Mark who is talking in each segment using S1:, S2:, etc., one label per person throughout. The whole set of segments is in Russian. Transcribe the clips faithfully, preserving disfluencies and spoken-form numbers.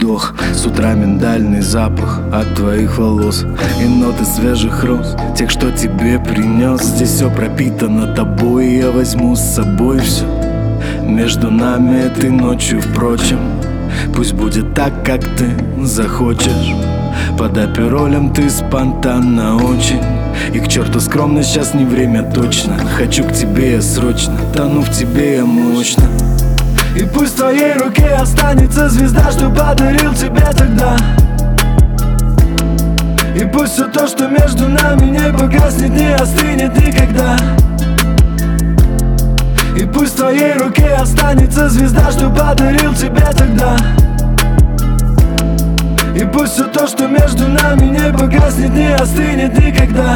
S1: вдох, с утра миндальный запах от твоих волос и ноты свежих роз, тех, что тебе принес. Здесь все пропитано тобой, и я возьму с собой все между нами этой ночью, впрочем. Пусть будет так, как ты захочешь. Под аперолем ты спонтанно очень. И к черту скромность, сейчас не время точно. Хочу к тебе я срочно, тону в тебе я мощно. И пусть в твоей руке останется звезда, что подарил тебе тогда. И пусть все то, что между нами не погаснет, не остынет никогда. И пусть в твоей руке останется звезда, что подарил тебе тогда. И пусть все то, что между нами не погаснет, не остынет никогда.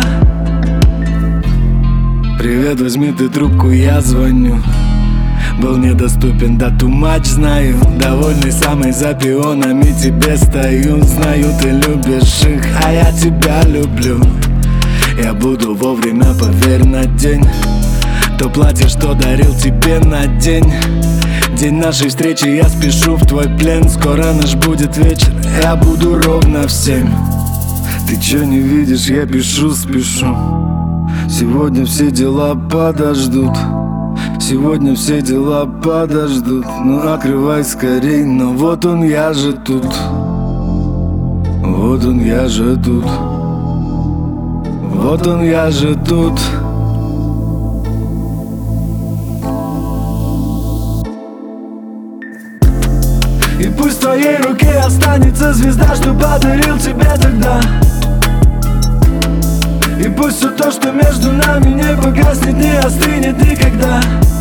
S1: Привет, возьми ты трубку, я звоню. Был недоступен, да too much знаю. Довольный самой за пионами тебе стою. Знаю, ты любишь их, а я тебя люблю. Я буду вовремя, поверь, на день. То платье, что дарил тебе на день. День нашей встречи, я спешу в твой плен. Скоро наш будет вечер, я буду ровно в семь. Ты чё не видишь, я пишу, спешу. Сегодня все дела подождут. Сегодня все дела подождут. Ну открывай скорей, но вот он, я же тут. Вот он, я же тут. Вот он, я же тут. И пусть в твоей руке останется звезда, что подарил тебе тогда. И пусть все то, что между нами не погаснет, не остынет никогда.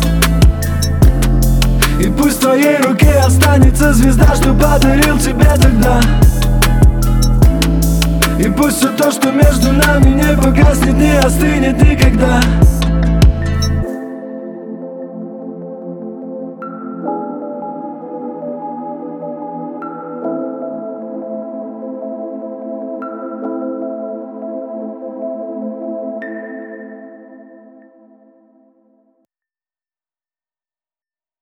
S1: И пусть в твоей руке останется звезда, что подарил тебе тогда. И пусть все то, что между нами не погаснет, не остынет никогда.